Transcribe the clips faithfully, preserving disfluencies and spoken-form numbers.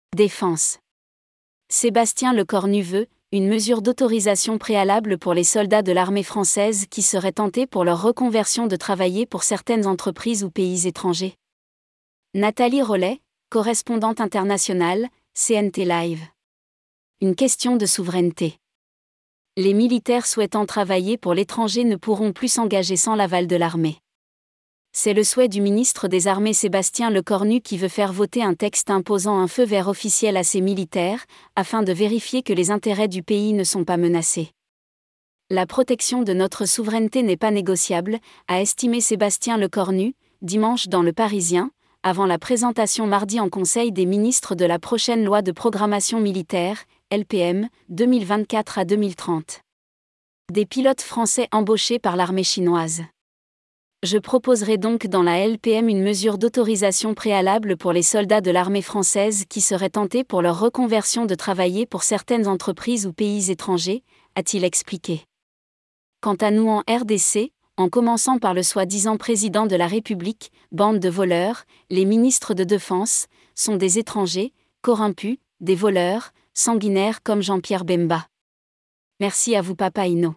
Défense. Sébastien Lecornu veut une mesure d'autorisation préalable pour les soldats de l'armée française qui seraient tentés pour leur reconversion de travailler pour certaines entreprises ou pays étrangers. Nathalie Rollet, correspondante internationale, C N T Live. Une question de souveraineté. Les militaires souhaitant travailler pour l'étranger ne pourront plus s'engager sans l'aval de l'armée. C'est le souhait du ministre des Armées Sébastien Lecornu qui veut faire voter un texte imposant un feu vert officiel à ces militaires, afin de vérifier que les intérêts du pays ne sont pas menacés. La protection de notre souveraineté n'est pas négociable, a estimé Sébastien Lecornu, dimanche dans Le Parisien, avant la présentation mardi en Conseil des ministres de la prochaine loi de programmation militaire, L P M, deux mille vingt-quatre à deux mille trente. Des pilotes français embauchés par l'armée chinoise. Je proposerai donc dans la L P M une mesure d'autorisation préalable pour les soldats de l'armée française qui seraient tentés pour leur reconversion de travailler pour certaines entreprises ou pays étrangers, a-t-il expliqué. Quant à nous en R D C, en commençant par le soi-disant président de la République, bande de voleurs, les ministres de Défense, sont des étrangers, corrompus, des voleurs, sanguinaires comme Jean-Pierre Bemba. Merci à vous Papa Hinault.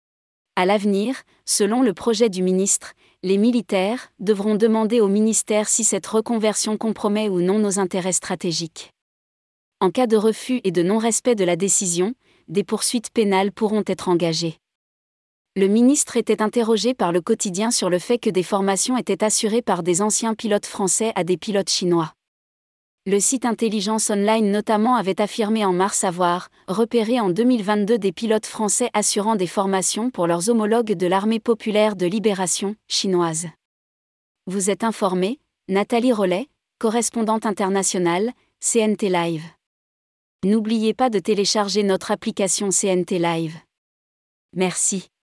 À l'avenir, selon le projet du ministre, les militaires devront demander au ministère si cette reconversion compromet ou non nos intérêts stratégiques. En cas de refus et de non-respect de la décision, des poursuites pénales pourront être engagées. Le ministre était interrogé par Le Quotidien sur le fait que des formations étaient assurées par des anciens pilotes français à des pilotes chinois. Le site Intelligence Online notamment avait affirmé en mars avoir repéré en deux mille vingt-deux des pilotes français assurant des formations pour leurs homologues de l'Armée populaire de libération chinoise. Vous êtes informé, Nathalie Rollet, correspondante internationale, C N T Live. N'oubliez pas de télécharger notre application C N T Live. Merci.